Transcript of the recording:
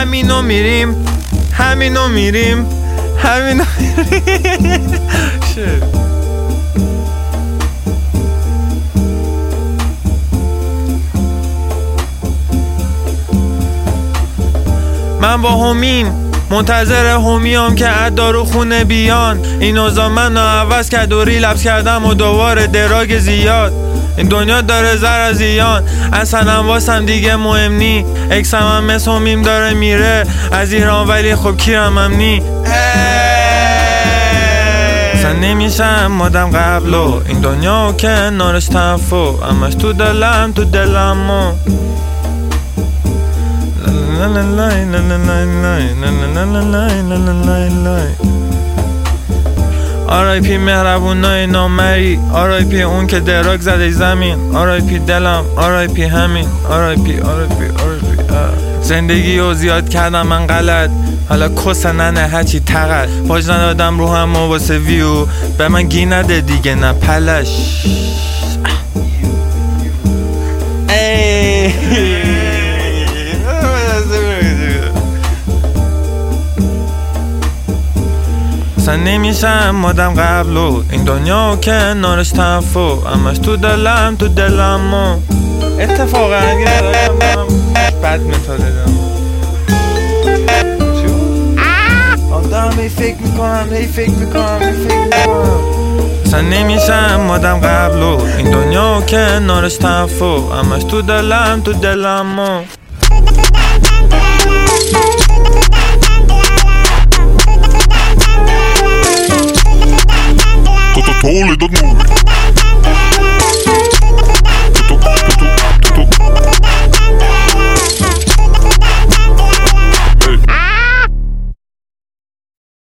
همینو میریم همینو میریم همینو میریم. من با همیم منتظر همیام که عدارو خونه بیان. این اوضاع منو عوض کرد و ریلپس کردم و دوباره دراگ زیاد. این دنیا داره زر از ایان، اصلا واسم دیگه مهم نی. اکسم هم مثل همیم داره میره از ایران، ولی خب کیرم هم نی. اصلا نمیشم مادم قبلو، این دنیا که نارش تنفو، همش تو دلم تو دلمو. آرایپی مهربونای نامری، آرایپی اون که دراگ زده زمین، آرایپی دلم، آرایپی همین، آرایپی آرایپی آرایپی. زندگی رو زیاد کردم من غلط، حالا کس ننه هرچی تقل. پاج ندادم رو هم واسه ویو، به من گی نده دیگه نه پلش. اصلا نمیشم مادم قبلو، این دنیا که نارش تنفو، همش تو دلم تو دلمو. اتفاقا بد متال دادم دارم هی فکر میکنم. اصلا نمیشم مادم قبلو، این دنیا که نارش تنفو، همش تو دلم تو دلمو. Totally don't move.